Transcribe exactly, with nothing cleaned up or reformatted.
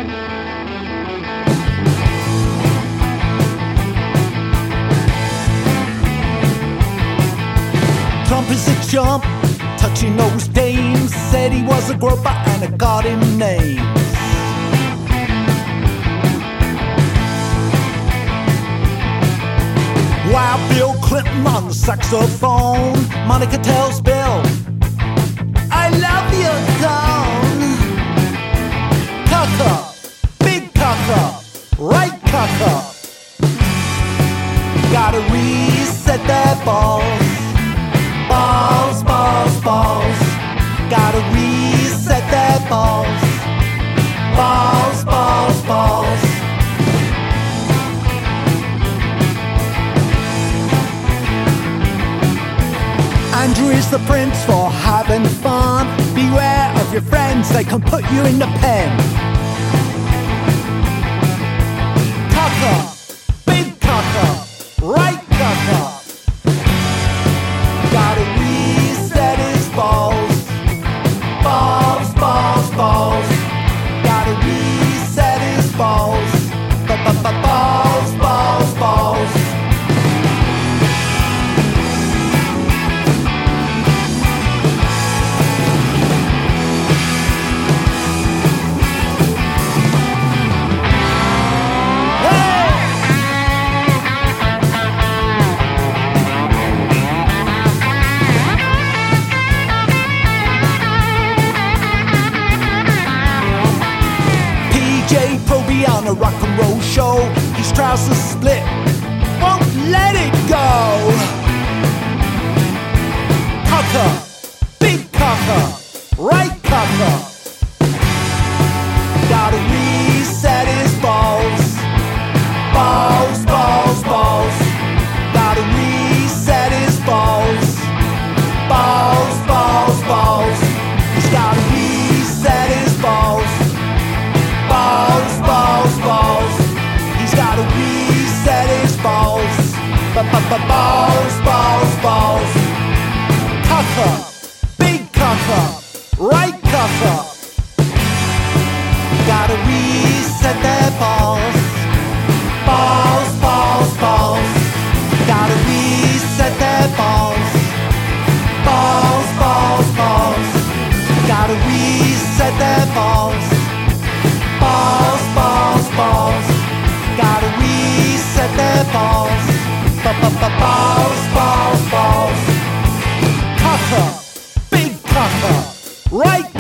Trump is a chump, touching those dames. Said he was a groper and it got him names. While Bill Clinton on the saxophone, Monica tells Bill, I love you, Don. Cock up, big cock up, right cock up. Gotta reset that balls. Balls, balls, balls. Gotta reset that balls. Balls, balls, balls. Andrew is the prince for having fun. Beware of your friends, they can put you in the pen. Cock up, big cock up, right cock up. Gotta reset his balls. Balls, balls, balls. Gotta reset his balls. Balls, balls, balls. On a rock and roll show, his trousers split, won't let it go. Cock up, big cock up, right cock up. Gotta reset his balls. Balls, balls, balls. Gotta reset his balls. Balls, balls, balls. He's gotta reset his balls. Balls, balls, balls. He's gotta reset his balls. Balls, balls, balls. Cock up, big cock up, right cock up. Gotta reset their balls. Balls, balls, balls. Gotta reset their balls. Balls, balls, balls. Gotta reset their balls. Balls, balls, balls. Gotta reset their balls. Balls, balls, balls. Cock up, big cock up, right